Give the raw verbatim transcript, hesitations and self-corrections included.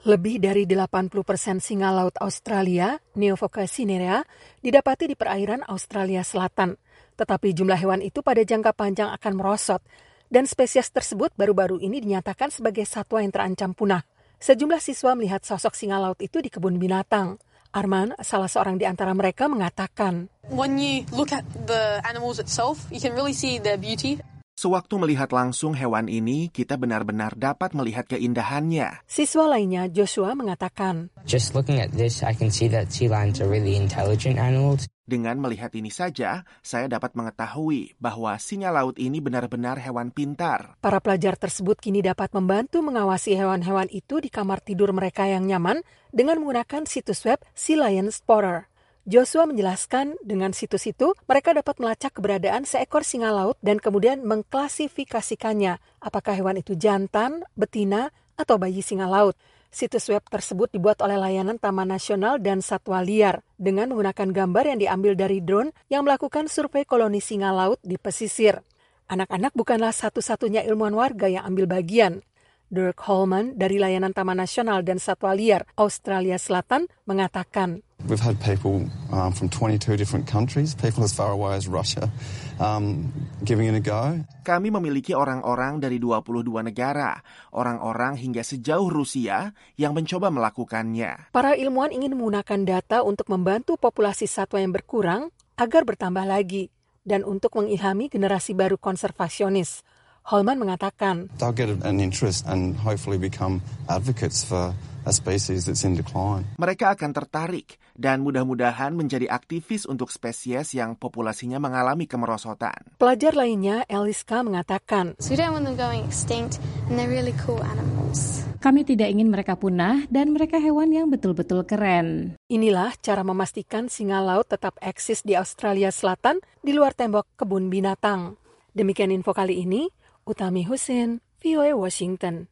Lebih dari delapan puluh persen singa laut Australia, Neophoca cinerea, didapati di perairan Australia Selatan. Tetapi jumlah hewan itu pada jangka panjang akan merosot, dan spesies tersebut baru-baru ini dinyatakan sebagai satwa yang terancam punah. Sejumlah siswa melihat sosok singa laut itu di kebun binatang. Arman, salah seorang di antara mereka, mengatakan, When you look at the animals itself, you can really see their beauty. Sewaktu melihat langsung hewan ini, kita benar-benar dapat melihat keindahannya. Siswa lainnya, Joshua, mengatakan, Just looking at this, I can see that sea lions are really intelligent animals. Dengan melihat ini saja, saya dapat mengetahui bahwa singa laut ini benar-benar hewan pintar. Para pelajar tersebut kini dapat membantu mengawasi hewan-hewan itu di kamar tidur mereka yang nyaman dengan menggunakan situs web Sea Lion Spotter. Joshua menjelaskan dengan situs itu mereka dapat melacak keberadaan seekor singa laut dan kemudian mengklasifikasikannya apakah hewan itu jantan, betina, atau bayi singa laut. Situs web tersebut dibuat oleh Layanan Taman Nasional dan Satwa Liar dengan menggunakan gambar yang diambil dari drone yang melakukan survei koloni singa laut di pesisir. Anak-anak bukanlah satu-satunya ilmuwan warga yang ambil bagian. Dirk Holman dari Layanan Taman Nasional dan Satwa Liar Australia Selatan mengatakan, We've had people um, from twenty-two different countries, people as far away as Russia, um, giving it a go. Kami memiliki orang-orang dari dua puluh dua negara, orang-orang hingga sejauh Rusia yang mencoba melakukannya. Para ilmuwan ingin menggunakan data untuk membantu populasi satwa yang berkurang agar bertambah lagi dan untuk mengilhami generasi baru konservasionis. Holman mengatakan, They'll get an interest and hopefully become advocates for a species that's in decline. Mereka akan tertarik dan mudah-mudahan menjadi aktivis untuk spesies yang populasinya mengalami kemerosotan. Pelajar lainnya, Eliska, mengatakan, So we don't want them going extinct and they're really cool animals. Kami tidak ingin mereka punah dan mereka hewan yang betul-betul keren. Inilah cara memastikan singa laut tetap eksis di Australia Selatan di luar tembok kebun binatang. Demikian info kali ini, Utami Husin, V O A Washington.